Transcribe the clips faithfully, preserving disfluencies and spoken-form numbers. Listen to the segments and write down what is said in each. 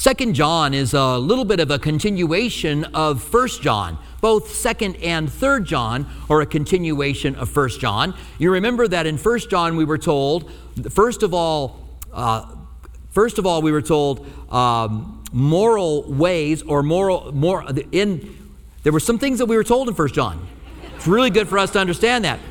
Second John is a little bit of a continuation of First John. Both Second and Third John are a continuation of First John. You remember that in First John we were told, first of all, uh, first of all we were told um, moral ways or moral more in. There were some things that we were told in First John. It's really good for us to understand that.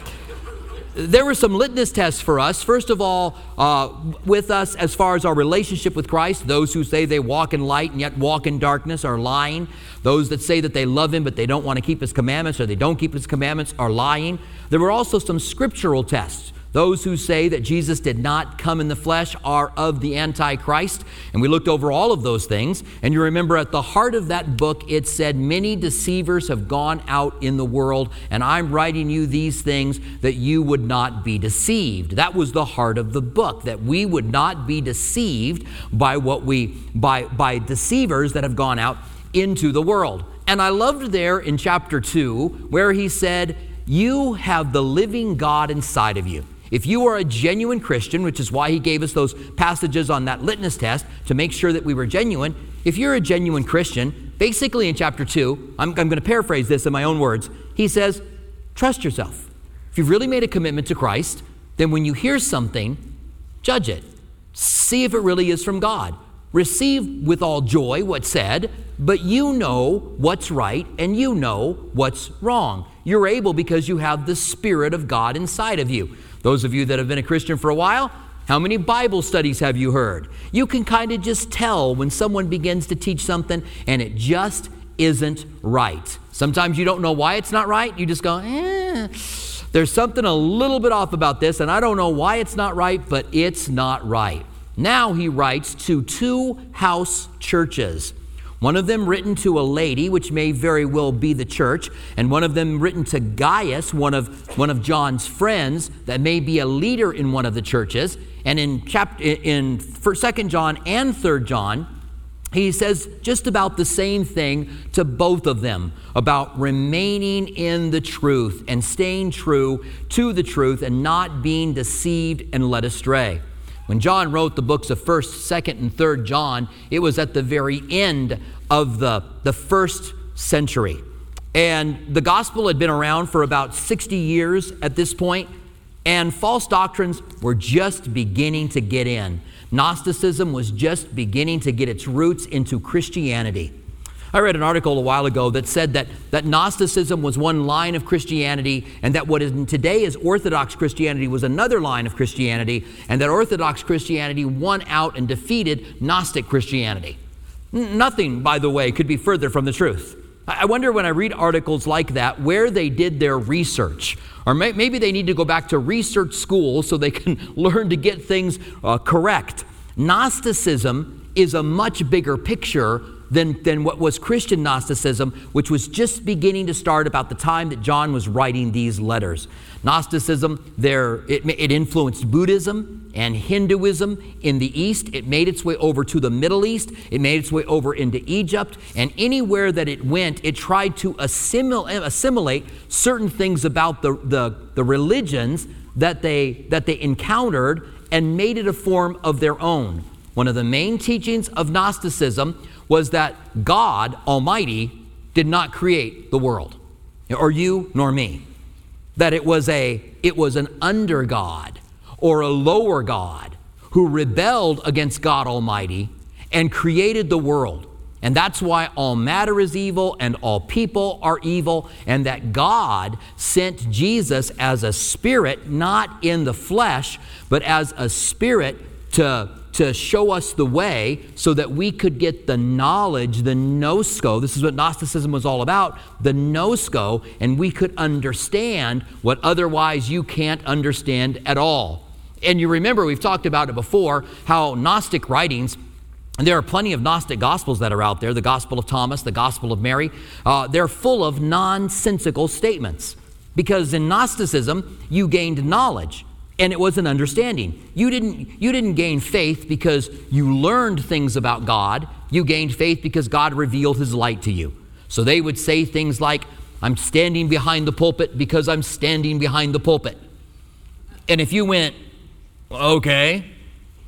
There were some litmus tests for us. First of all, uh, with us as far as our relationship with Christ, those who say they walk in light and yet walk in darkness are lying. Those that say that they love Him but they don't want to keep His commandments or they don't keep His commandments are lying. There were also some scriptural tests. Those who say that Jesus did not come in the flesh are of the Antichrist. And we looked over all of those things. And you remember at the heart of that book, it said, many deceivers have gone out in the world, and I'm writing you these things that you would not be deceived. That was the heart of the book, that we would not be deceived by what we, by, by deceivers that have gone out into the world. And I loved there in chapter two, where he said, you have the living God inside of you. If you are a genuine Christian, which is why he gave us those passages on that litmus test to make sure that we were genuine. If you're a genuine Christian, basically in chapter two, I'm, I'm going to paraphrase this in my own words. He says, trust yourself. If you've really made a commitment to Christ, then when you hear something, judge it. See if it really is from God. Receive with all joy what's said, but you know what's right and you know what's wrong. You're able because you have the Spirit of God inside of you. Those of you that have been a Christian for a while, how many Bible studies have you heard? You can kind of just tell when someone begins to teach something and it just isn't right. Sometimes you don't know why it's not right. You just go, eh, there's something a little bit off about this, and I don't know why it's not right, but it's not right. Now he writes to two house churches. One of them written to a lady, which may very well be the church, and one of them written to Gaius, one of one of John's friends, that may be a leader in one of the churches. And in chapter in Second John and Third John, he says just about the same thing to both of them about remaining in the truth and staying true to the truth and not being deceived and led astray. When John wrote the books of First, Second, and Third John, it was at the very end of the, the first century. And the gospel had been around for about sixty years at this point, and false doctrines were just beginning to get in. Gnosticism was just beginning to get its roots into Christianity. I read an article a while ago that said that, that Gnosticism was one line of Christianity, and that what is today is Orthodox Christianity was another line of Christianity, and that Orthodox Christianity won out and defeated Gnostic Christianity. N- nothing, by the way, could be further from the truth. I, I wonder when I read articles like that where they did their research. Or may, maybe they need to go back to research school so they can learn to get things uh, correct. Gnosticism is a much bigger picture Than, than what was Christian Gnosticism, which was just beginning to start about the time that John was writing these letters. Gnosticism, there it, it influenced Buddhism and Hinduism in the East. It made its way over to the Middle East. It made its way over into Egypt. And anywhere that it went, it tried to assimilate, assimilate certain things about the, the, the religions that they, that they encountered and made it a form of their own. One of the main teachings of Gnosticism was that God Almighty did not create the world, or you nor me. That it was a it was an under God or a lower God who rebelled against God Almighty and created the world. And that's why all matter is evil and all people are evil, and that God sent Jesus as a spirit, not in the flesh, but as a spirit to to show us the way so that we could get the knowledge, the gnosko. This is what Gnosticism was all about, the gnosko, and we could understand what otherwise you can't understand at all. And you remember, we've talked about it before, how Gnostic writings, and there are plenty of Gnostic Gospels that are out there, the Gospel of Thomas, the Gospel of Mary, uh, they're full of nonsensical statements. Because in Gnosticism, you gained knowledge. And it was an understanding. You didn't, you didn't gain faith because you learned things about God. You gained faith because God revealed His light to you. So they would say things like, I'm standing behind the pulpit because I'm standing behind the pulpit. And if you went, okay,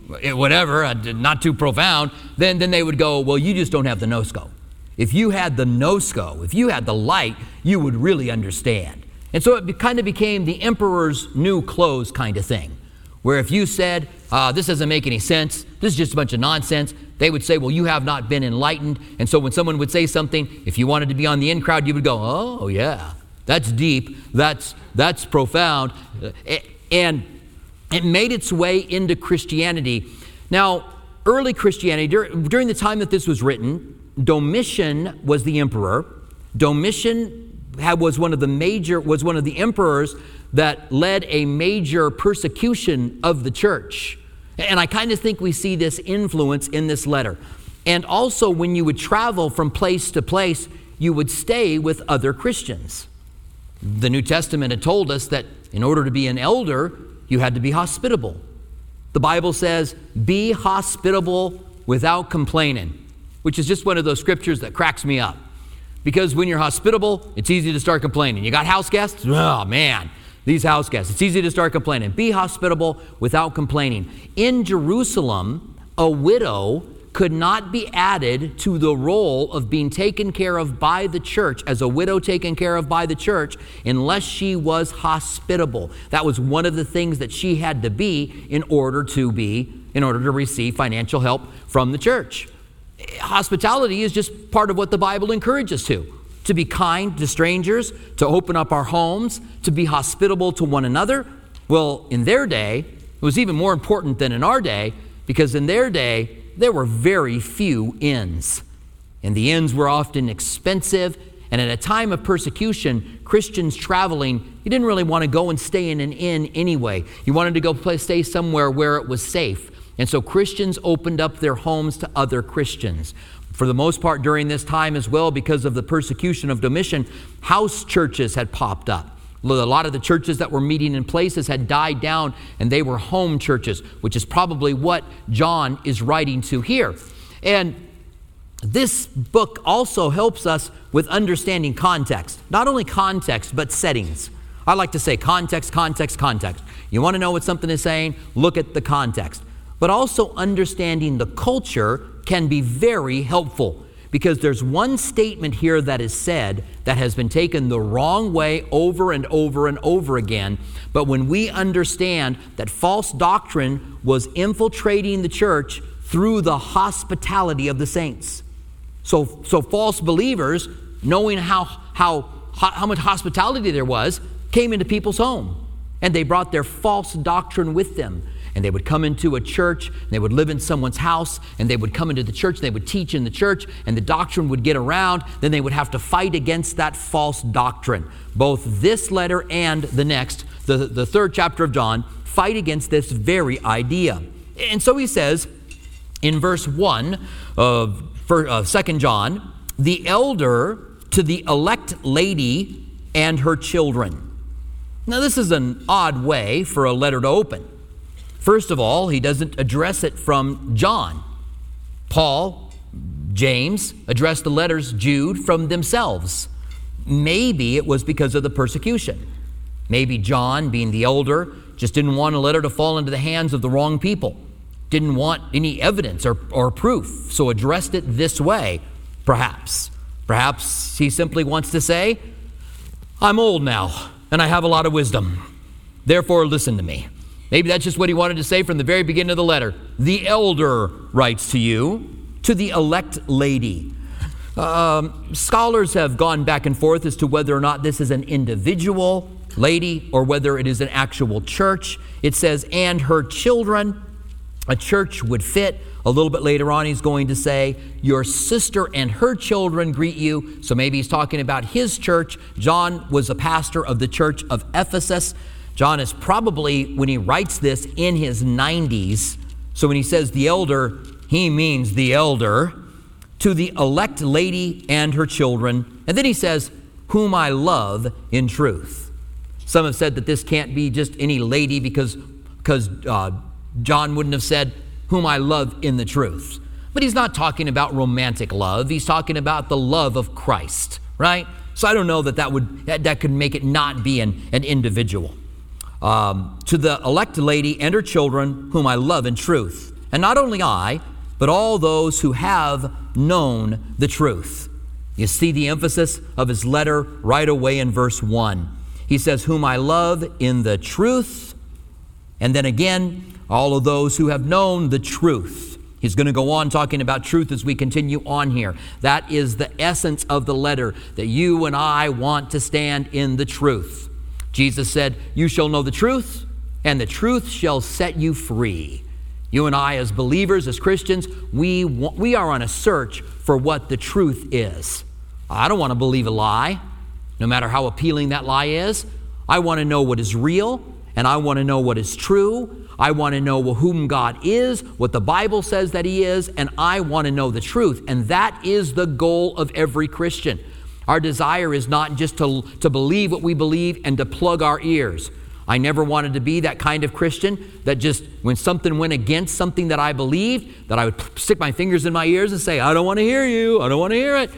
whatever, not too profound, then, then they would go, well, you just don't have the nosco. If you had the nosco, if you had the light, you would really understand. And so it kind of became the emperor's new clothes kind of thing, where if you said, uh, this doesn't make any sense, this is just a bunch of nonsense, they would say, well, you have not been enlightened. And so when someone would say something, if you wanted to be on the in crowd, you would go, oh, yeah, that's deep, that's, that's profound. And it made its way into Christianity. Now, early Christianity, during the time that this was written, Domitian was the emperor. Domitian had, was one of the major, was one of the emperors that led a major persecution of the church. And I kind of think we see this influence in this letter. And also when you would travel from place to place, you would stay with other Christians. The New Testament had told us that in order to be an elder, you had to be hospitable. The Bible says, be hospitable without complaining, which is just one of those scriptures that cracks me up. Because when you're hospitable, it's easy to start complaining. You got house guests? Oh, man, these house guests. It's easy to start complaining. Be hospitable without complaining. In Jerusalem, a widow could not be added to the role of being taken care of by the church, as a widow taken care of by the church, unless she was hospitable. That was one of the things that she had to be in order to be, in order to receive financial help from the church. Hospitality is just part of what the Bible encourages to. To be kind to strangers, to open up our homes, to be hospitable to one another. Well, in their day, it was even more important than in our day, because in their day, there were very few inns. And the inns were often expensive. And at a time of persecution, Christians traveling, you didn't really want to go and stay in an inn anyway. You wanted to go play, stay somewhere where it was safe. And so Christians opened up their homes to other Christians. For the most part during this time as well, because of the persecution of Domitian, house churches had popped up. A lot of the churches that were meeting in places had died down, and they were home churches, which is probably what John is writing to here. And this book also helps us with understanding context. Not only context, but settings. I like to say context, context, context. You want to know what something is saying? Look at the context. But also understanding the culture can be very helpful, because there's one statement here that is said that has been taken the wrong way over and over and over again. But when we understand that false doctrine was infiltrating the church through the hospitality of the saints. So, so false believers, knowing how, how, how much hospitality there was, came into people's home, and they brought their false doctrine with them. And they would come into a church, and they would live in someone's house, and they would come into the church, and they would teach in the church, and the doctrine would get around. Then they would have to fight against that false doctrine. Both this letter and the next, the, the third chapter of John, fight against this very idea. And so he says in verse one of Second John, the elder to the elect lady and her children. Now this is an odd way for a letter to open. First of all, he doesn't address it from John. Paul, James addressed the letters Jude from themselves. Maybe it was because of the persecution. Maybe John, being the elder, just didn't want a letter to fall into the hands of the wrong people. Didn't want any evidence or, or proof, so addressed it this way, perhaps. Perhaps he simply wants to say, I'm old now, and I have a lot of wisdom. Therefore, listen to me. Maybe that's just what he wanted to say from the very beginning of the letter. The elder writes to you, to the elect lady. Um, scholars have gone back and forth as to whether or not this is an individual lady or whether it is an actual church. It says, and her children. A church would fit. A little bit later on, he's going to say, your sister and her children greet you. So maybe he's talking about his church. John was a pastor of the church of Ephesus. John is probably, when he writes this, in his nineties. So when he says the elder, he means the elder. To the elect lady and her children. And then he says, whom I love in truth. Some have said that this can't be just any lady because, because uh, John wouldn't have said, whom I love in the truth. But he's not talking about romantic love. He's talking about the love of Christ, right? So I don't know that that, would, that, that could make it not be an, an individual. Um, to the elect lady and her children, whom I love in truth. And not only I, but all those who have known the truth. You see the emphasis of his letter right away in verse one. He says, whom I love in the truth. And then again, all of those who have known the truth. He's going to go on talking about truth as we continue on here. That is the essence of the letter, that you and I want to stand in the truth. Jesus said, you shall know the truth, and the truth shall set you free. You and I, as believers, as Christians, we want, we are on a search for what the truth is. I don't want to believe a lie, no matter how appealing that lie is. I want to know what is real, and I want to know what is true. I want to know whom God is, what the Bible says that He is, and I want to know the truth. And that is the goal of every Christian. Our desire is not just to, to believe what we believe and to plug our ears. I never wanted to be that kind of Christian that just, when something went against something that I believed, that I would stick my fingers in my ears and say, I don't want to hear you, I don't want to hear it.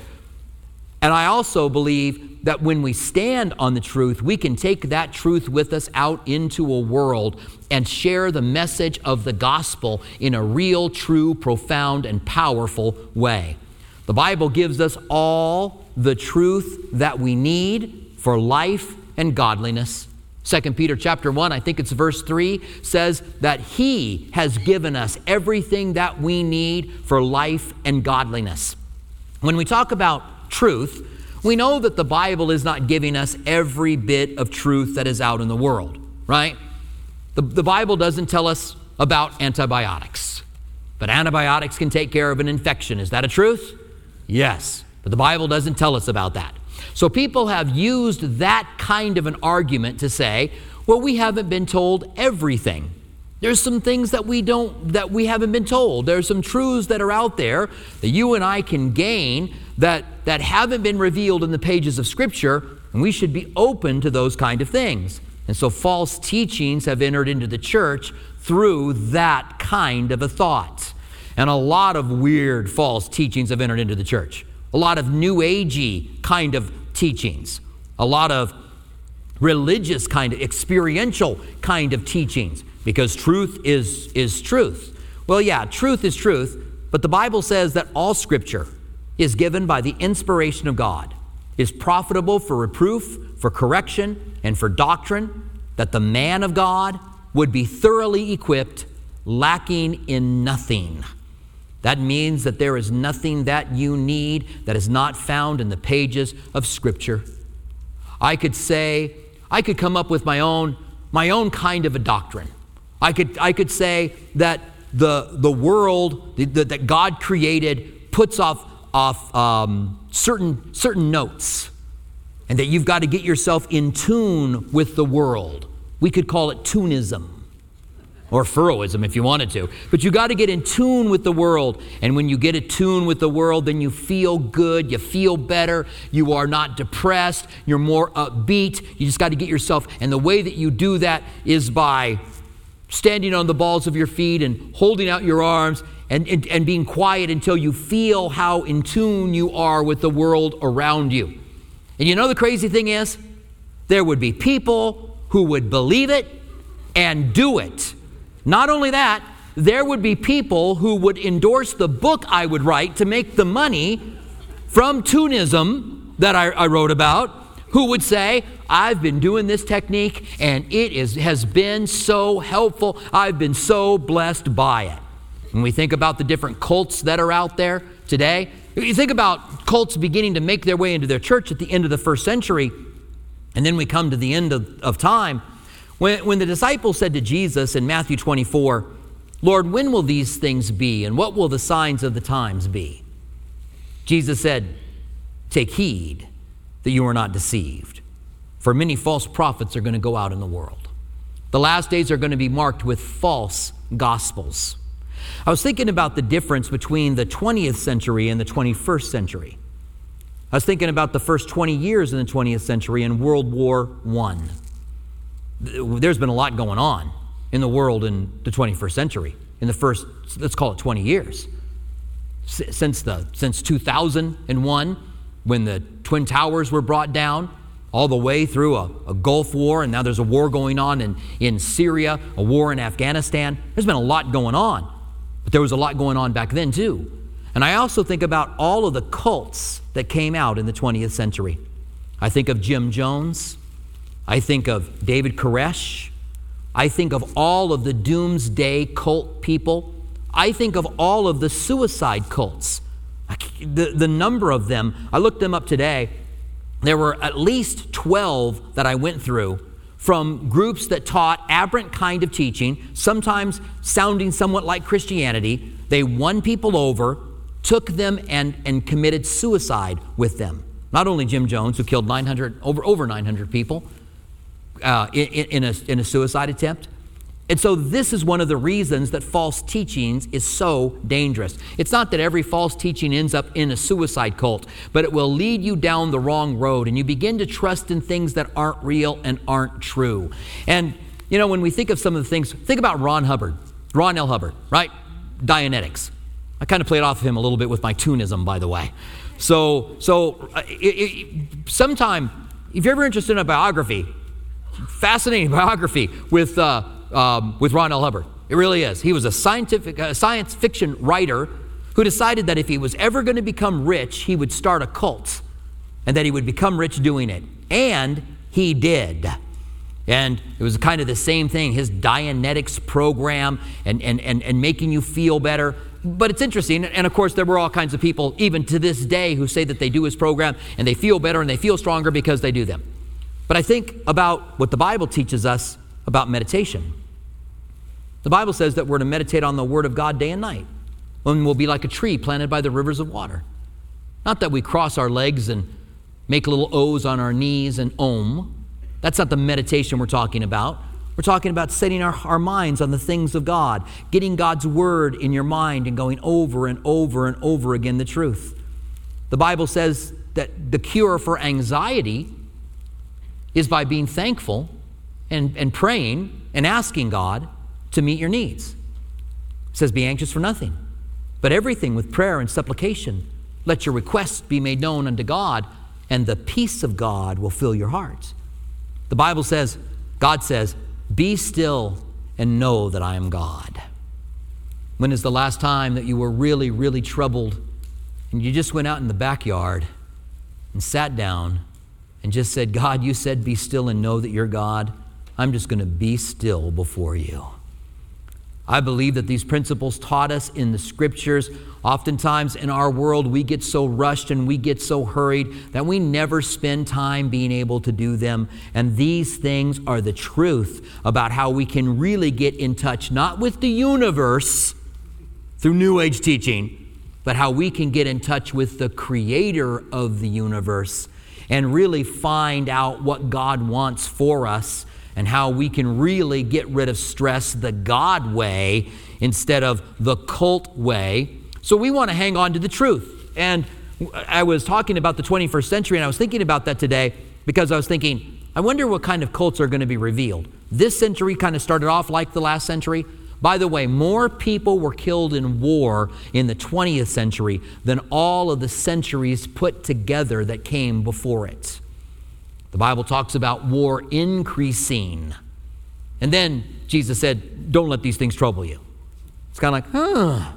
And I also believe that when we stand on the truth, we can take that truth with us out into a world and share the message of the gospel in a real, true, profound, and powerful way. The Bible gives us all the truth that we need for life and godliness. Second Peter chapter one, I think it's verse three, says that He has given us everything that we need for life and godliness. When we talk about truth, we know that the Bible is not giving us every bit of truth that is out in the world, right? The, the Bible doesn't tell us about antibiotics, but antibiotics can take care of an infection. Is that a truth? Yes, but the Bible doesn't tell us about that. So people have used that kind of an argument to say, well, we haven't been told everything. There's some things that we don't, that we haven't been told. There's some truths that are out there that you and I can gain that, that haven't been revealed in the pages of Scripture, and we should be open to those kind of things. And so false teachings have entered into the church through that kind of a thought. And a lot of weird false teachings have entered into the church. A lot of new agey kind of teachings. A lot of religious kind of, experiential kind of teachings. Because truth is, is truth. Well, yeah, truth is truth, but the Bible says that all Scripture is given by the inspiration of God, is profitable for reproof, for correction, and for doctrine, that the man of God would be thoroughly equipped, lacking in nothing. That means that there is nothing that you need that is not found in the pages of Scripture. I could say, I could come up with my own, my own kind of a doctrine. I could, I could say that the, the world the, the, that God created puts off, off um, certain, certain notes, and that you've got to get yourself in tune with the world. We could call it tunism. Or Furrowism if you wanted to. But you got to get in tune with the world. And when you get in tune with the world, then you feel good, you feel better, you are not depressed, you're more upbeat. You just got to get yourself, and the way that you do that is by standing on the balls of your feet and holding out your arms and, and, and being quiet until you feel how in tune you are with the world around you. And you know the crazy thing is, there would be people who would believe it and do it. Not only that, there would be people who would endorse the book I would write to make the money from tunism that I, I wrote about, who would say, I've been doing this technique and it is, has been so helpful. I've been so blessed by it. When we think about the different cults that are out there today, you think about cults beginning to make their way into their church at the end of the first century, and then we come to the end of, of time. When, when the disciples said to Jesus in Matthew twenty-four, Lord, when will these things be, and what will the signs of the times be? Jesus said, take heed that you are not deceived, for many false prophets are going to go out in the world. The last days are going to be marked with false gospels. I was thinking about the difference between the twentieth century and the twenty-first century. I was thinking about the first twenty years in the twentieth century and World War One. There's been a lot going on in the world in the twenty-first century, in the first, let's call it twenty years. Since the since two thousand one, when the Twin Towers were brought down, all the way through a, a Gulf War, and now there's a war going on in, in Syria, a war in Afghanistan. There's been a lot going on. But there was a lot going on back then too. And I also think about all of the cults that came out in the twentieth century. I think of Jim Jones. I think of David Koresh. I think of all of the doomsday cult people. I think of all of the suicide cults. The, the number of them, I looked them up today. There were at least twelve that I went through from groups that taught aberrant kind of teaching, sometimes sounding somewhat like Christianity. They won people over, took them and, and committed suicide with them. Not only Jim Jones, who killed nine hundred, over, over nine hundred people uh, in, in, a, in a suicide attempt. And so this is one of the reasons that false teachings is so dangerous. It's not that every false teaching ends up in a suicide cult, but it will lead you down the wrong road, and you begin to trust in things that aren't real and aren't true. And, you know, when we think of some of the things, think about Ron Hubbard, Ron L. Hubbard, right? Dianetics. I kind of played off of him a little bit with my tunism, by the way. So, so uh, it, it, sometime, if you're ever interested in a biography, fascinating biography with uh, um, with Ron L. Hubbard. It really is. He was a scientific uh, science fiction writer who decided that if he was ever going to become rich, he would start a cult, and that he would become rich doing it. And he did. And it was kind of the same thing, his Dianetics program and, and, and, and making you feel better. But it's interesting, and of course there were all kinds of people, even to this day, who say that they do his program and they feel better and they feel stronger because they do them. But I think about what the Bible teaches us about meditation. The Bible says that we're to meditate on the Word of God day and night, and we'll be like a tree planted by the rivers of water. Not that we cross our legs and make little O's on our knees and om. That's not the meditation we're talking about. We're talking about setting our, our minds on the things of God, getting God's Word in your mind and going over and over and over again the truth. The Bible says that the cure for anxiety is by being thankful and, and praying and asking God to meet your needs. It says, be anxious for nothing, but everything with prayer and supplication. Let your requests be made known unto God, and the peace of God will fill your hearts. The Bible says, God says, be still and know that I am God. When is the last time that you were really, really troubled and you just went out in the backyard and sat down and just said, God, you said be still and know that you're God. I'm just going to be still before you. I believe that these principles taught us in the Scriptures. Oftentimes in our world, we get so rushed and we get so hurried that we never spend time being able to do them. And these things are the truth about how we can really get in touch, not with the universe through New Age teaching, but how we can get in touch with the Creator of the universe and really find out what God wants for us, and how we can really get rid of stress the God way instead of the cult way. So we want to hang on to the truth. And I was talking about the twenty-first century, and I was thinking about that today because I was thinking, I wonder what kind of cults are going to be revealed. This century kind of started off like the last century. By the way, more people were killed in war in the twentieth century than all of the centuries put together that came before it. The Bible talks about war increasing. And then Jesus said, don't let these things trouble you. It's kind of like, huh.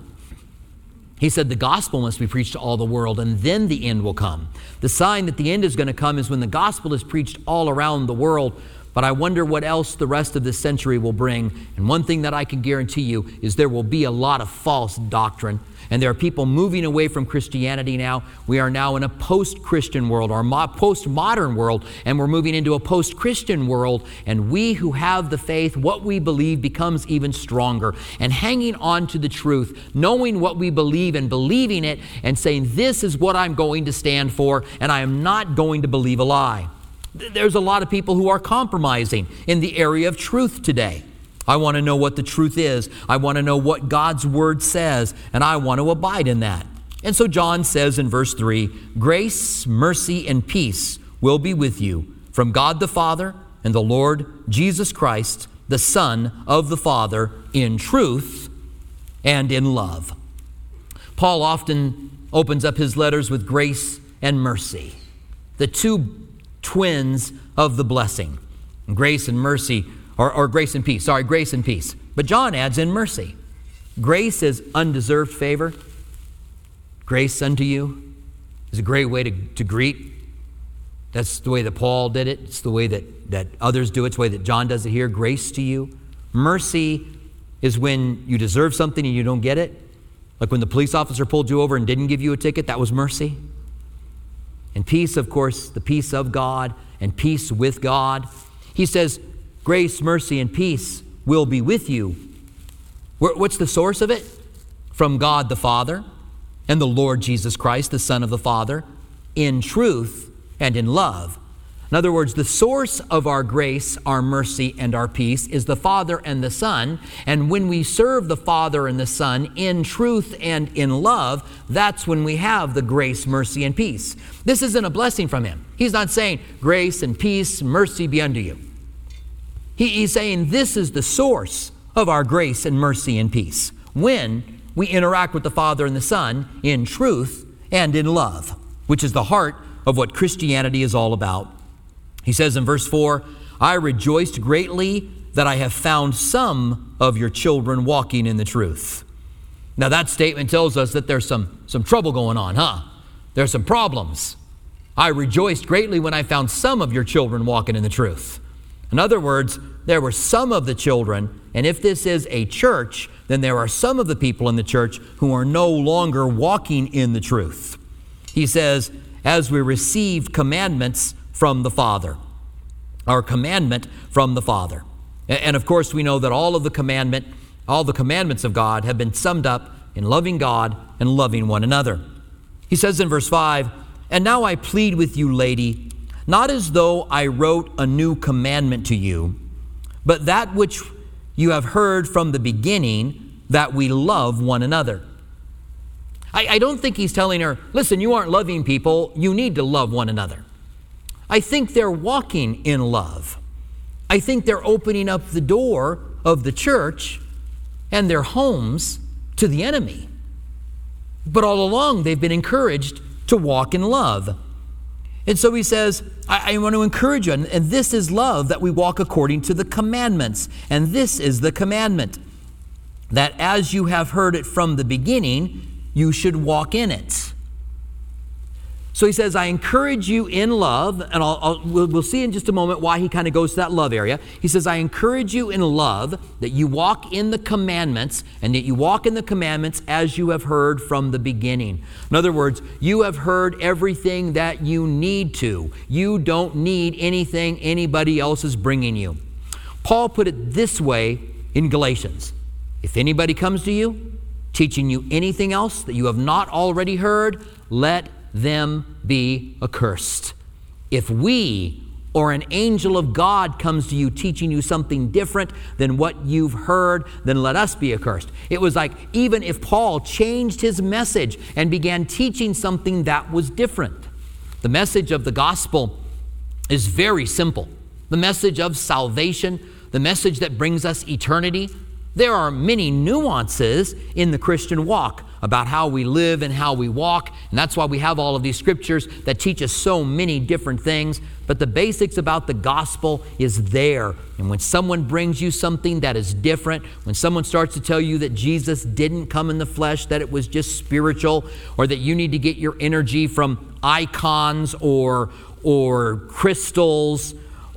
He said the gospel must be preached to all the world, and then the end will come. The sign that the end is going to come is when the gospel is preached all around the world. But I wonder what else the rest of this century will bring. And one thing that I can guarantee you is there will be a lot of false doctrine. And there are people moving away from Christianity now. We are now in a post-Christian world, or mo- post-modern world, and we're moving into a post-Christian world. And we who have the faith, what we believe becomes even stronger. And hanging on to the truth, knowing what we believe and believing it, and saying, this is what I'm going to stand for, and I am not going to believe a lie. There's a lot of people who are compromising in the area of truth today. I want to know what the truth is. I want to know what God's Word says, and I want to abide in that. And so John says in verse three, grace, mercy, and peace will be with you from God the Father and the Lord Jesus Christ, the Son of the Father, in truth and in love. Paul often opens up his letters with grace and mercy, the two twins of the blessing. Grace and mercy, or, or grace and peace. Sorry, grace and peace. But John adds in mercy. Grace is undeserved favor. Grace unto you is a great way to, to greet. That's the way that Paul did it. It's the way that, that others do it. It's the way that John does it here. Grace to you. Mercy is when you deserve something and you don't get it. Like when the police officer pulled you over and didn't give you a ticket, that was mercy. And peace, of course, the peace of God and peace with God. He says, grace, mercy, and peace will be with you. What's the source of it? From God the Father and the Lord Jesus Christ, the Son of the Father, in truth and in love. In other words, the source of our grace, our mercy, and our peace is the Father and the Son. And when we serve the Father and the Son in truth and in love, that's when we have the grace, mercy, and peace. This isn't a blessing from Him. He's not saying, grace and peace, mercy be unto you. He, he's saying this is the source of our grace and mercy and peace, when we interact with the Father and the Son in truth and in love, which is the heart of what Christianity is all about. He says in verse four, I rejoiced greatly that I have found some of your children walking in the truth. Now that statement tells us that there's some, some trouble going on, huh? There's some problems. I rejoiced greatly when I found some of your children walking in the truth. In other words, there were some of the children, and if this is a church, then there are some of the people in the church who are no longer walking in the truth. He says, as we received commandments from the Father, our commandment from the Father. And of course, we know that all of the commandment, all the commandments of God have been summed up in loving God and loving one another. He says in verse five, and now I plead with you, lady, not as though I wrote a new commandment to you, but that which you have heard from the beginning, that we love one another. I, I don't think he's telling her, listen, you aren't loving people, you need to love one another. I think they're walking in love. I think they're opening up the door of the church and their homes to the enemy. But all along, they've been encouraged to walk in love. And so he says, I, I want to encourage you, and, and this is love, that we walk according to the commandments. And this is the commandment, that as you have heard it from the beginning, you should walk in it. So he says, I encourage you in love, and I'll, I'll, we'll, we'll see in just a moment why he kind of goes to that love area. He says, I encourage you in love that you walk in the commandments, and that you walk in the commandments as you have heard from the beginning. In other words, you have heard everything that you need to. You don't need anything anybody else is bringing you. Paul put it this way in Galatians. If anybody comes to you, teaching you anything else that you have not already heard, let them be accursed. If we or an angel of God comes to you teaching you something different than what you've heard, then let us be accursed. It was like even if Paul changed his message and began teaching something that was different. The message of the gospel is very simple. The message of salvation, the message that brings us eternity. There are many nuances in the Christian walk about how we live and how we walk. And that's why we have all of these scriptures that teach us so many different things. But the basics about the gospel is there. And when someone brings you something that is different, when someone starts to tell you that Jesus didn't come in the flesh, that it was just spiritual, or that you need to get your energy from icons or, or crystals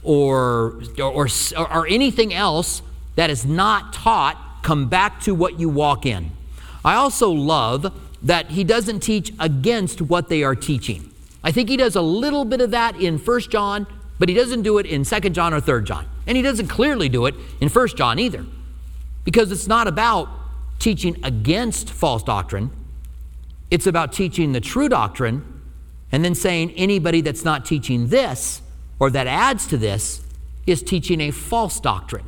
or, or, or anything else that is not taught, come back to what you walk in. I also love that he doesn't teach against what they are teaching. I think he does a little bit of that in First John, but he doesn't do it in Second John or Third John. And he doesn't clearly do it in First John either. Because it's not about teaching against false doctrine. It's about teaching the true doctrine and then saying anybody that's not teaching this or that adds to this is teaching a false doctrine.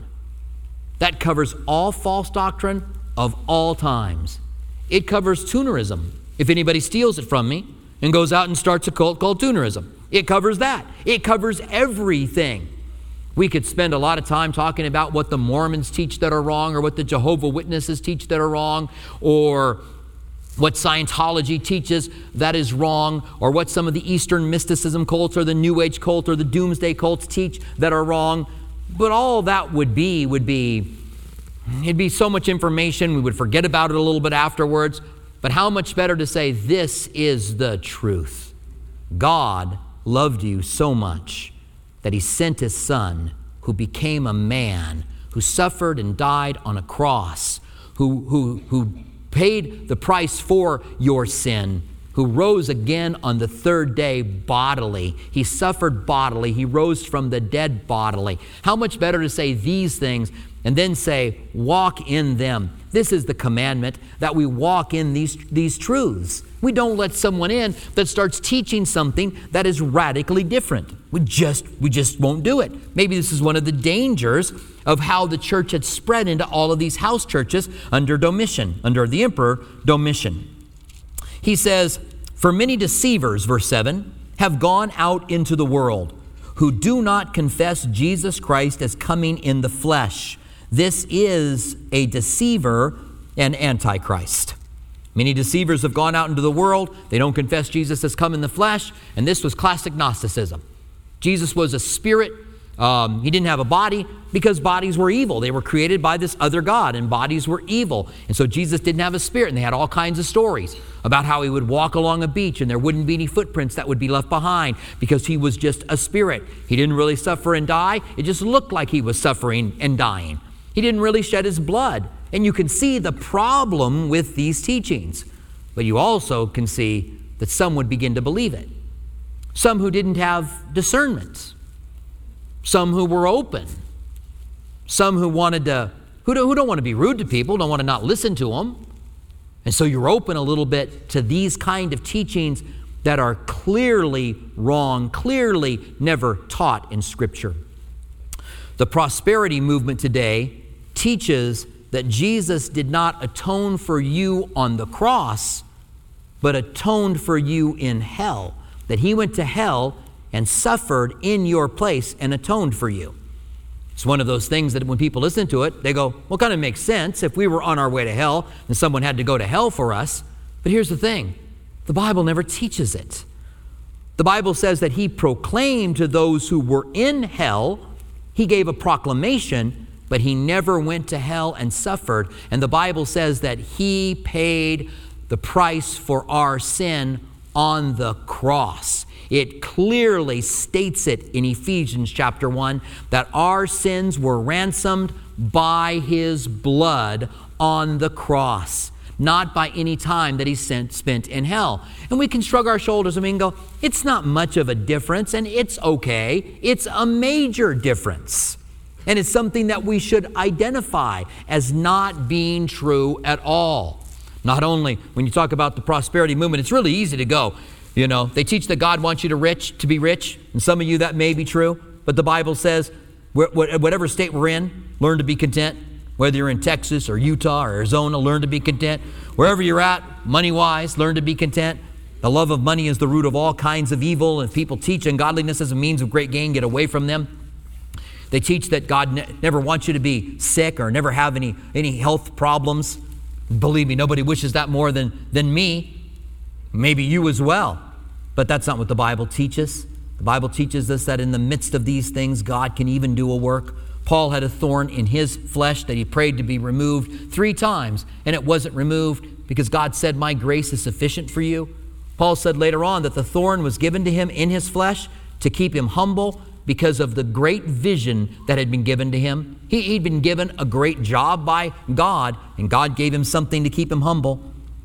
That covers all false doctrine of all times. It covers tunerism. If anybody steals it from me and goes out and starts a cult called tunerism, it covers that. It covers everything. We could spend a lot of time talking about what the Mormons teach that are wrong, or what the Jehovah's Witnesses teach that are wrong, or what Scientology teaches that is wrong, or what some of the Eastern mysticism cults or the New Age cult or the Doomsday cults teach that are wrong. But all that would be would be It'd be so much information, we would forget about it a little bit afterwards. But how much better to say, this is the truth. God loved you so much that he sent his son, who became a man, who suffered and died on a cross, who, who, who paid the price for your sin, who rose again on the third day bodily. He suffered bodily. He rose from the dead bodily. How much better to say these things and then say, walk in them. This is the commandment, that we walk in these, these truths. We don't let someone in that starts teaching something that is radically different. We just, we just won't do it. Maybe this is one of the dangers of how the church had spread into all of these house churches under Domitian, under the emperor Domitian. He says, for many deceivers, verse seven, have gone out into the world, who do not confess Jesus Christ as coming in the flesh. This is a deceiver and antichrist. Many deceivers have gone out into the world. They don't confess Jesus has come in the flesh. And this was classic Gnosticism. Jesus was a spirit. Um, he didn't have a body because bodies were evil. They were created by this other God, and bodies were evil. And so Jesus didn't have a spirit. And they had all kinds of stories about how he would walk along a beach and there wouldn't be any footprints that would be left behind because he was just a spirit. He didn't really suffer and die. It just looked like he was suffering and dying. He didn't really shed his blood. And you can see the problem with these teachings. But you also can see that some would begin to believe it. Some who didn't have discernment. Some who were open. Some who wanted to, who don't, who don't want to be rude to people, don't want to not listen to them. And so you're open a little bit to these kind of teachings that are clearly wrong, clearly never taught in Scripture. The prosperity movement today teaches that Jesus did not atone for you on the cross, but atoned for you in hell. That he went to hell and suffered in your place and atoned for you. It's one of those things that when people listen to it, they go, well, kind of makes sense if we were on our way to hell and someone had to go to hell for us. But here's the thing, the Bible never teaches it. The Bible says that he proclaimed to those who were in hell, he gave a proclamation, but he never went to hell and suffered. And the Bible says that he paid the price for our sin on the cross. It clearly states it in Ephesians chapter one that our sins were ransomed by his blood on the cross, not by any time that he sent, spent in hell. And we can shrug our shoulders and we can go, it's not much of a difference and it's okay. It's a major difference. And it's something that we should identify as not being true at all. Not only when you talk about the prosperity movement, it's really easy to go, you know, they teach that God wants you to rich to be rich. And some of you that may be true, but the Bible says whatever state we're in, learn to be content. Whether you're in Texas or Utah or Arizona, learn to be content. Wherever you're at, money-wise, learn to be content. The love of money is the root of all kinds of evil, and people teach ungodliness as a means of great gain. Get away from them. They teach that God ne- never wants you to be sick or never have any, any health problems. Believe me, nobody wishes that more than, than me. Maybe you as well. But that's not what the Bible teaches. The Bible teaches us that in the midst of these things, God can even do a work. Paul had a thorn in his flesh that he prayed to be removed three times, and it wasn't removed because God said, my grace is sufficient for you. Paul said later on that the thorn was given to him in his flesh to keep him humble because of the great vision that had been given to him. He, he'd been given a great job by God, and God gave him something to keep him humble.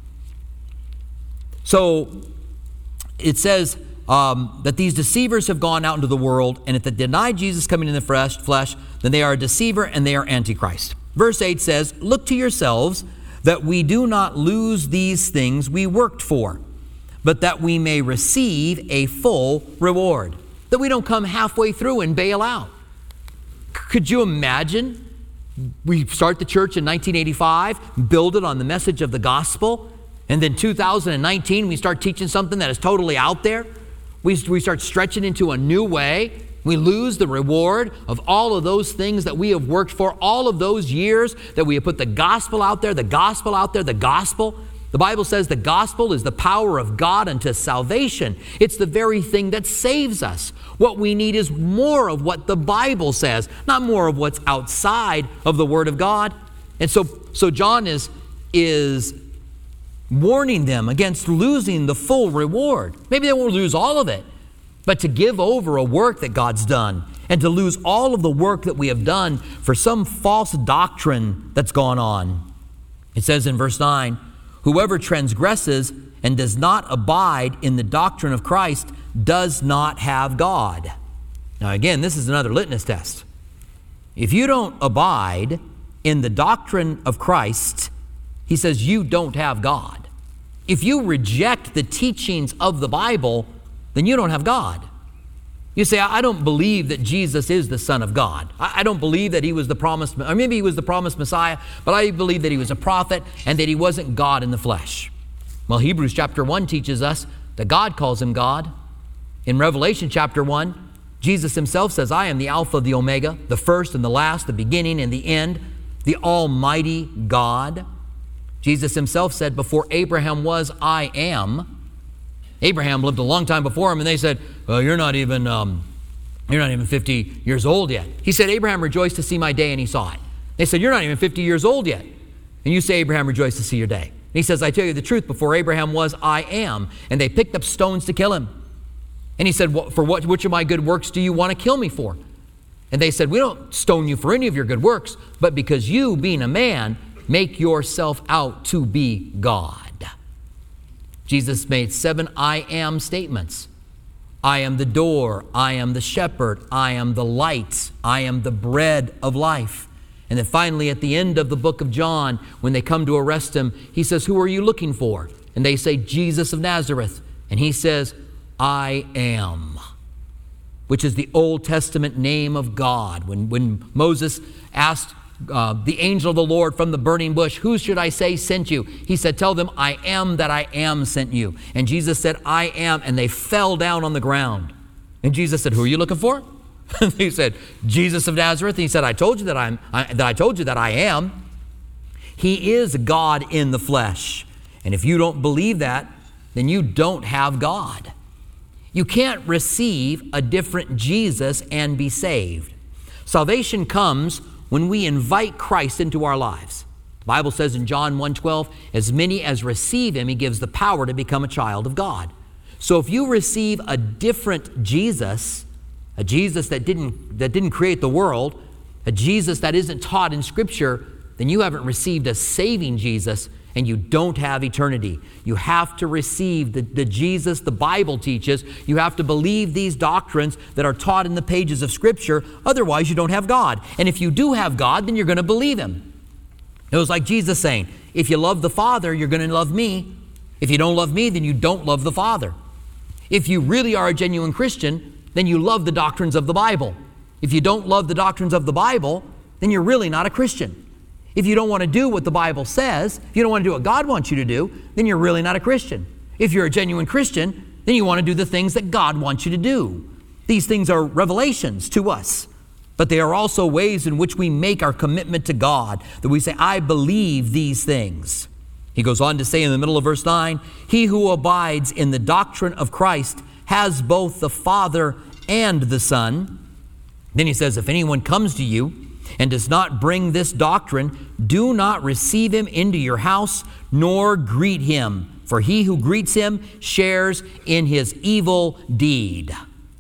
So it says um, that these deceivers have gone out into the world, and if they deny Jesus coming in the flesh, flesh, then they are a deceiver and they are antichrist. Verse eight says, look to yourselves that we do not lose these things we worked for, but that we may receive a full reward. That we don't come halfway through and bail out. Could you imagine? We start the church in nineteen eighty-five, build it on the message of the gospel, and then two thousand nineteen, we start teaching something that is totally out there. We, we start stretching into a new way. We lose the reward of all of those things that we have worked for, all of those years that we have put the gospel out there, the gospel out there, the gospel. The Bible says the gospel is the power of God unto salvation. It's the very thing that saves us. What we need is more of what the Bible says, not more of what's outside of the Word of God. And so, so John is, is warning them against losing the full reward. Maybe they won't lose all of it, but to give over a work that God's done and to lose all of the work that we have done for some false doctrine that's gone on. It says in verse nine, whoever transgresses and does not abide in the doctrine of Christ does not have God. Now again, this is another litmus test. If you don't abide in the doctrine of Christ, he says you don't have God. If you reject the teachings of the Bible, then you don't have God. You say, I don't believe that Jesus is the Son of God. I don't believe that he was the promised, or maybe he was the promised Messiah, but I believe that he was a prophet and that he wasn't God in the flesh. Well, Hebrews chapter one teaches us that God calls him God. In Revelation chapter one, Jesus himself says, I am the Alpha, the Omega, the first and the last, the beginning and the end, the Almighty God. Jesus himself said, before Abraham was, I am. Abraham lived a long time before him, and they said, well, you're not even um, you're not even fifty years old yet. He said, Abraham rejoiced to see my day, and he saw it. They said, you're not even fifty years old yet. And you say, Abraham rejoiced to see your day. And he says, I tell you the truth, before Abraham was, I am. And they picked up stones to kill him. And he said, for what, which of my good works do you want to kill me for? And they said, we don't stone you for any of your good works, but because you, being a man, make yourself out to be God. Jesus made seven I am statements. I am the door. I am the shepherd. I am the light. I am the bread of life. And then finally, at the end of the book of John, when they come to arrest him, he says, who are you looking for? And they say, Jesus of Nazareth. And he says, I am, which is the Old Testament name of God. When, when Moses asked Uh, the angel of the Lord from the burning bush, who should I say sent you? He said, tell them, I am that I am sent you. And Jesus said, I am. And they fell down on the ground. And Jesus said, who are you looking for? He said, Jesus of Nazareth. And he said, I told you that I'm, I, that I told you that I am. He is God in the flesh. And if you don't believe that, then you don't have God. You can't receive a different Jesus and be saved. Salvation comes when we invite Christ into our lives. The Bible says in John one twelve, as many as receive him, he gives the power to become a child of God. So if you receive a different Jesus, a Jesus that didn't, that didn't create the world, a Jesus that isn't taught in Scripture, then you haven't received a saving Jesus and you don't have eternity. You have to receive the, the Jesus the Bible teaches. You have to believe these doctrines that are taught in the pages of Scripture. Otherwise, you don't have God. And if you do have God, then you're going to believe him. It was like Jesus saying, if you love the Father, you're going to love me. If you don't love me, then you don't love the Father. If you really are a genuine Christian, then you love the doctrines of the Bible. If you don't love the doctrines of the Bible, then you're really not a Christian. If you don't want to do what the Bible says, if you don't want to do what God wants you to do, then you're really not a Christian. If you're a genuine Christian, then you want to do the things that God wants you to do. These things are revelations to us, but they are also ways in which we make our commitment to God, that we say, I believe these things. He goes on to say in the middle of verse nine, he who abides in the doctrine of Christ has both the Father and the Son. Then he says, if anyone comes to you and does not bring this doctrine, do not receive him into your house, nor greet him. For he who greets him shares in his evil deed.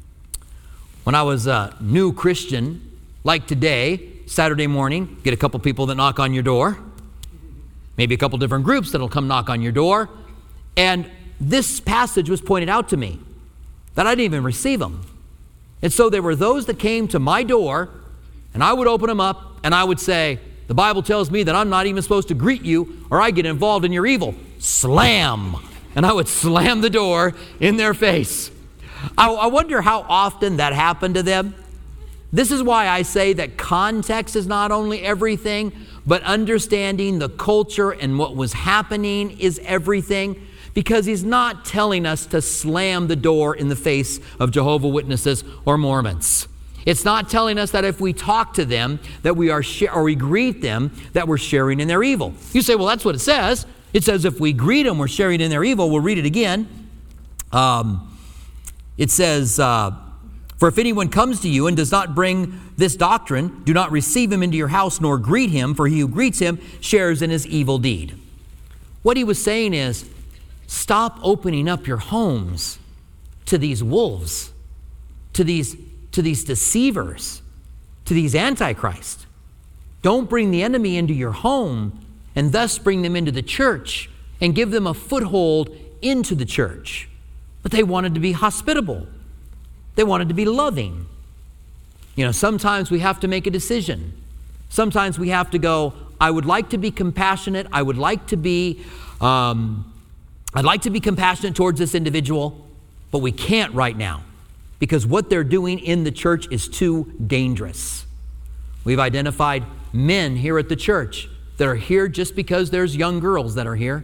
When I was a new Christian, like today, Saturday morning, get a couple people that knock on your door. Maybe a couple different groups that'll come knock on your door. And this passage was pointed out to me, that I didn't even receive them. And so there were those that came to my door, and I would open them up, and I would say, the Bible tells me that I'm not even supposed to greet you, or I get involved in your evil. Slam! And I would slam the door in their face. I, I wonder how often that happened to them. This is why I say that context is not only everything, but understanding the culture and what was happening is everything. Because he's not telling us to slam the door in the face of Jehovah's Witnesses or Mormons. It's not telling us that if we talk to them, that we are sh- or we greet them, that we're sharing in their evil. You say, well, that's what it says. It says if we greet them, we're sharing in their evil. We'll read it again. Um, it says, uh, For if anyone comes to you and does not bring this doctrine, do not receive him into your house nor greet him, for he who greets him shares in his evil deed. What he was saying is, stop opening up your homes to these wolves, to these, to these deceivers, to these antichrists. Don't bring the enemy into your home and thus bring them into the church and give them a foothold into the church. But they wanted to be hospitable. They wanted to be loving. You know, sometimes we have to make a decision. Sometimes we have to go, I would like to be compassionate. I would like to be, um, I'd like to be compassionate towards this individual, but we can't right now because what they're doing in the church is too dangerous. We've identified men here at the church that are here just because there's young girls that are here.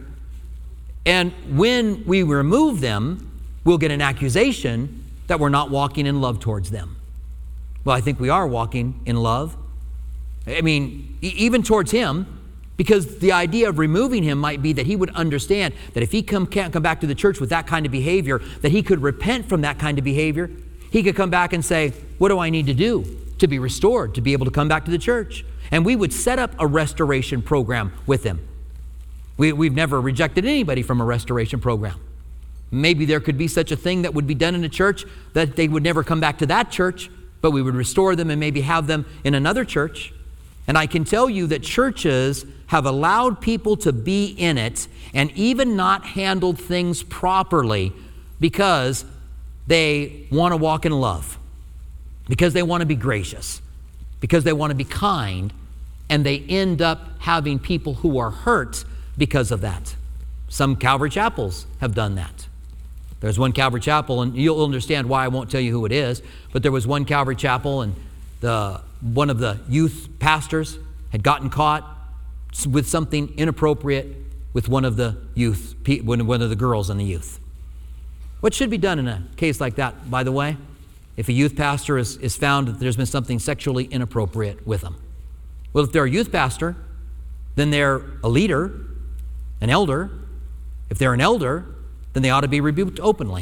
And when we remove them, we'll get an accusation that we're not walking in love towards them. Well, I think we are walking in love. I mean, e- even towards him, because the idea of removing him might be that he would understand that if he come, can't come back to the church with that kind of behavior, that he could repent from that kind of behavior. He could come back and say, what do I need to do to be restored, to be able to come back to the church? And we would set up a restoration program with him. We, we've never rejected anybody from a restoration program. Maybe there could be such a thing that would be done in a church that they would never come back to that church, but we would restore them and maybe have them in another church. And I can tell you that churches have allowed people to be in it and even not handled things properly because they want to walk in love, because they want to be gracious, because they want to be kind, and they end up having people who are hurt because of that. Some Calvary chapels have done that. There's one Calvary chapel, and you'll understand why I won't tell you who it is, but there was one Calvary chapel, and the one of the youth pastors had gotten caught with something inappropriate with one of the youth, one of the girls in the youth. What should be done in a case like that, by the way, if a youth pastor is, is found that there's been something sexually inappropriate with them? Well, if they're a youth pastor, then they're a leader, an elder. If they're an elder, then they ought to be rebuked openly.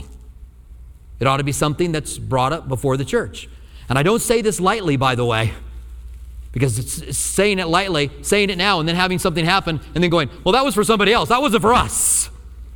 It ought to be something that's brought up before the church. And I don't say this lightly, by the way, because it's, it's saying it lightly, saying it now, and then having something happen, and then going, well, that was for somebody else. That wasn't for us.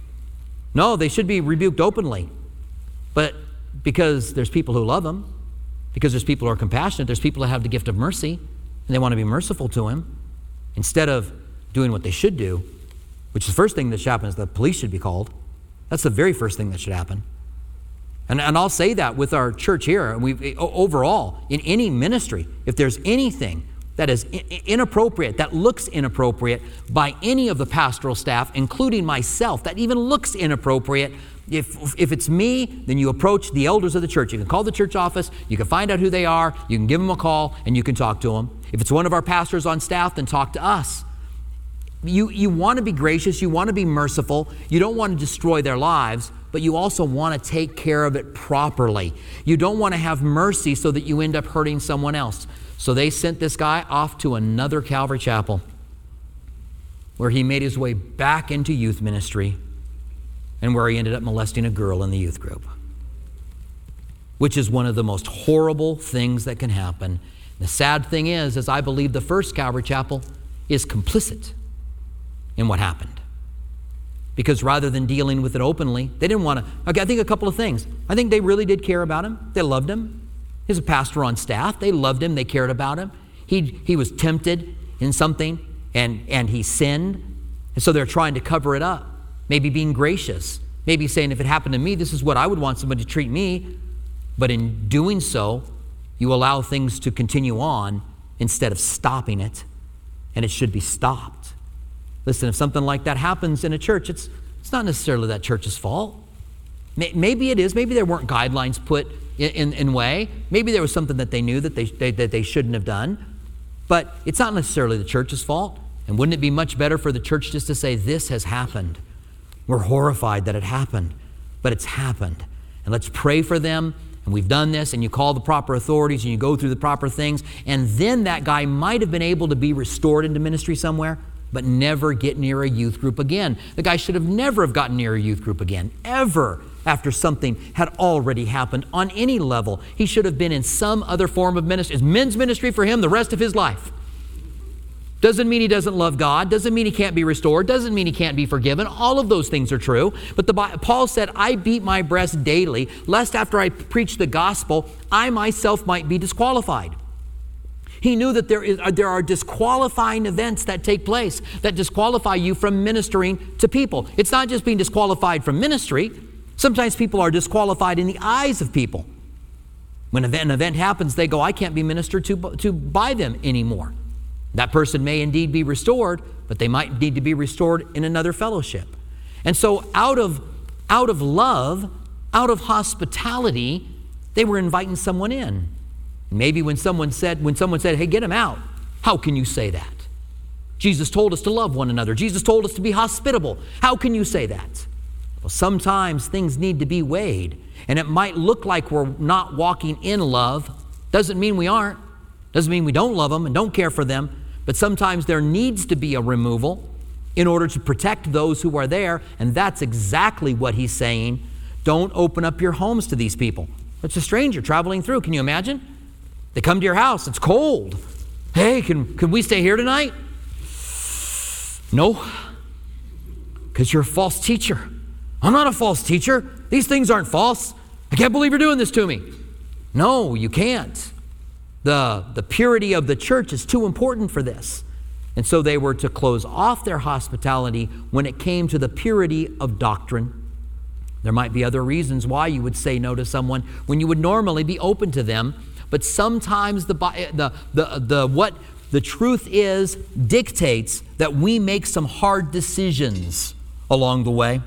No, they should be rebuked openly. But because there's people who love them, because there's people who are compassionate, there's people that have the gift of mercy, and they want to be merciful to him, instead of doing what they should do, which is the first thing that should happen is the police should be called. That's the very first thing that should happen. And, and I'll say that with our church here, and we overall, in any ministry, if there's anything that is inappropriate, that looks inappropriate by any of the pastoral staff, including myself, that even looks inappropriate, if, if it's me, then you approach the elders of the church. You can call the church office, you can find out who they are, you can give them a call, and you can talk to them. If it's one of our pastors on staff, then talk to us. You, you want to be gracious, you want to be merciful, you don't want to destroy their lives, but you also want to take care of it properly. You don't want to have mercy so that you end up hurting someone else. So they sent this guy off to another Calvary chapel where he made his way back into youth ministry and where he ended up molesting a girl in the youth group, which is one of the most horrible things that can happen. The sad thing is, is I believe the first Calvary chapel is complicit in what happened. Because rather than dealing with it openly, they didn't want to. Okay, I think a couple of things. I think they really did care about him. They loved him. He's a pastor on staff. They loved him. They cared about him. He he was tempted in something and, and he sinned. And so they're trying to cover it up. Maybe being gracious. Maybe saying, if it happened to me, this is what I would want somebody to treat me. But in doing so, you allow things to continue on instead of stopping it. And it should be stopped. Listen, if something like that happens in a church, it's it's not necessarily that church's fault. Maybe it is. Maybe there weren't guidelines put in, in, in way. Maybe there was something that they knew that they, they that they shouldn't have done. But it's not necessarily the church's fault. And wouldn't it be much better for the church just to say, this has happened. We're horrified that it happened, but it's happened. And let's pray for them. And we've done this, and you call the proper authorities, and you go through the proper things. And then that guy might have been able to be restored into ministry somewhere, but never get near a youth group again. The guy should have never have gotten near a youth group again, ever. after something had already happened on any level. He should have been in some other form of ministry. It's men's ministry for him the rest of his life. Doesn't mean he doesn't love God. Doesn't mean he can't be restored. Doesn't mean he can't be forgiven. All of those things are true. But the, Paul said, I beat my breast daily, lest after I preach the gospel, I myself might be disqualified. He knew that there is there are disqualifying events that take place that disqualify you from ministering to people. It's not just being disqualified from ministry. Sometimes people are disqualified in the eyes of people. When an event, an event happens, they go, I can't be ministered to, to by them anymore. That person may indeed be restored, but they might need to be restored in another fellowship. And so out of, out of love, out of hospitality, they were inviting someone in. Maybe when someone said, when someone said, hey, get him out, how can you say that? Jesus told us to love one another. Jesus told us to be hospitable. How can you say that? Well, sometimes things need to be weighed, and it might look like we're not walking in love. Doesn't mean we aren't. Doesn't mean we don't love them and don't care for them, but sometimes there needs to be a removal in order to protect those who are there, and that's exactly what he's saying. Don't open up your homes to these people. It's a stranger traveling through. Can you imagine? They come to your house. It's cold. Hey, can, can we stay here tonight? No, because you're a false teacher. I'm not a false teacher. These things aren't false. I can't believe you're doing this to me. No, you can't. The, the purity of the church is too important for this. And so they were to close off their hospitality when it came to the purity of doctrine. There might be other reasons why you would say no to someone when you would normally be open to them. But sometimes the, the, the, the, what the truth is dictates that we make some hard decisions along the way.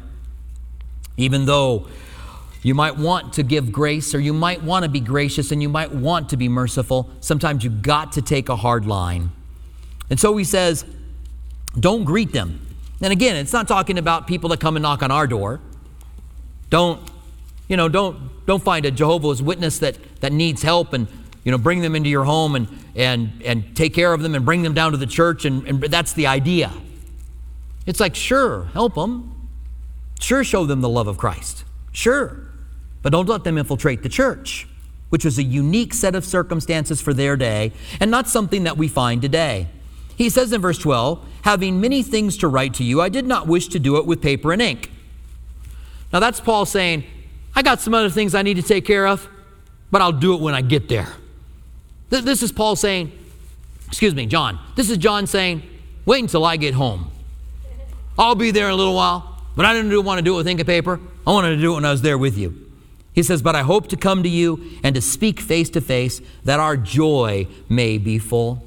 Even though you might want to give grace, or you might want to be gracious, and you might want to be merciful, sometimes you've got to take a hard line. And so he says, don't greet them. And again, it's not talking about people that come and knock on our door. Don't, you know, don't don't find a Jehovah's Witness that, that needs help and, you know, bring them into your home and and and take care of them and bring them down to the church, and, and that's the idea. It's like, sure, help them. Sure, show them the love of Christ. Sure. But don't let them infiltrate the church, which was a unique set of circumstances for their day and not something that we find today. He says in verse twelve, having many things to write to you, I did not wish to do it with paper and ink. Now that's Paul saying, I got some other things I need to take care of, but I'll do it when I get there. This is Paul saying, excuse me, John. This is John saying, wait until I get home. I'll be there in a little while, but I didn't want to do it with ink and paper. I wanted to do it when I was there with you. He says, but I hope to come to you and to speak face to face, that our joy may be full.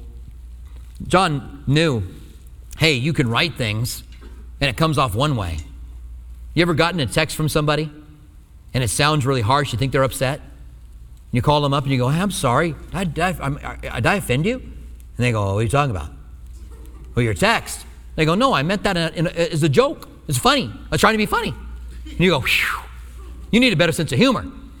John knew, hey, you can write things and it comes off one way. You ever gotten a text from somebody and it sounds really harsh? You think they're upset? You call them up and you go, hey, I'm sorry. Did I, did I, did I offend you? And they go, what are you talking about? Well, your text. They go, no, I meant that in a, in a, as a joke. It's funny. I was trying to be funny. And you go, whew. You need a better sense of humor.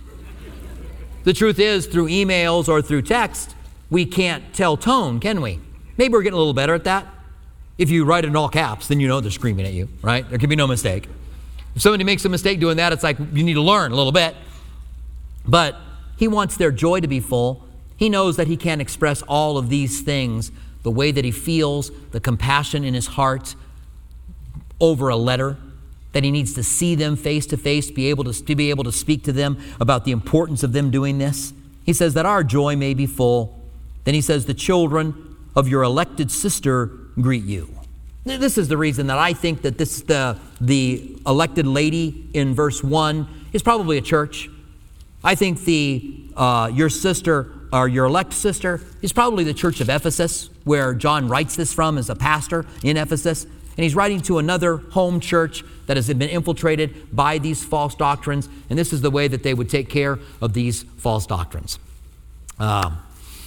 The truth is, through emails or through text, we can't tell tone, can we? Maybe we're getting a little better at that. If you write it in all caps, then you know they're screaming at you, right? There can be no mistake. If somebody makes a mistake doing that, it's like you need to learn a little bit. But he wants their joy to be full. He knows that he can't express all of these things, the way that he feels, the compassion in his heart, over a letter. That he needs to see them face to face, be able to, to be able to speak to them about the importance of them doing this. He says that our joy may be full. Then he says the children of your elected sister greet you. This is the reason that I think that this the the elected lady in verse one is probably a church. I think the uh, your sister or your elect sister is probably the church of Ephesus, where John writes this from as a pastor in Ephesus. And he's writing to another home church that has been infiltrated by these false doctrines. And this is the way that they would take care of these false doctrines. Um,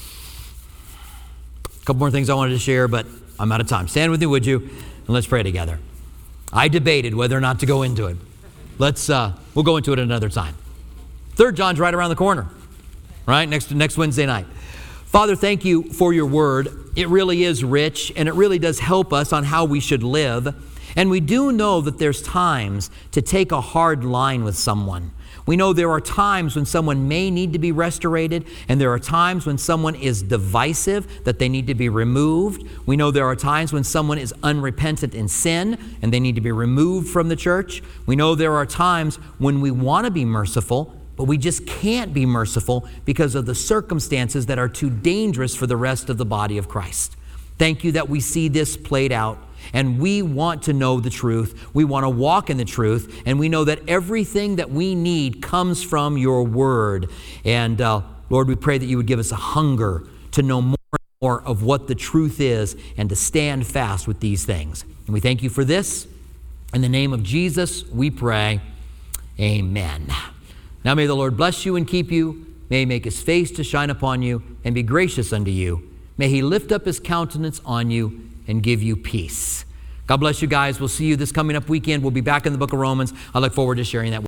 a couple more things I wanted to share, but I'm out of time. Stand with me, would you? And let's pray together. I debated whether or not to go into it. Let's, uh, we'll go into it another time. Third John's right around the corner, right? Next, next Wednesday night. Father, thank you for your word. It really is rich, and it really does help us on how we should live. And we do know that there's times to take a hard line with someone. We know there are times when someone may need to be restorated, and there are times when someone is divisive, that they need to be removed. We know there are times when someone is unrepentant in sin, and they need to be removed from the church. We know there are times when we want to be merciful, but we just can't be merciful because of the circumstances that are too dangerous for the rest of the body of Christ. Thank you that we see this played out. And we want to know the truth. We want to walk in the truth. And we know that everything that we need comes from your word. And uh, Lord, we pray that you would give us a hunger to know more and more of what the truth is and to stand fast with these things. And we thank you for this. In the name of Jesus, we pray. Amen. Now may the Lord bless you and keep you. May he make his face to shine upon you and be gracious unto you. May he lift up his countenance on you and give you peace. God bless you guys. We'll see you this coming up weekend. We'll be back in the book of Romans. I look forward to sharing that with you.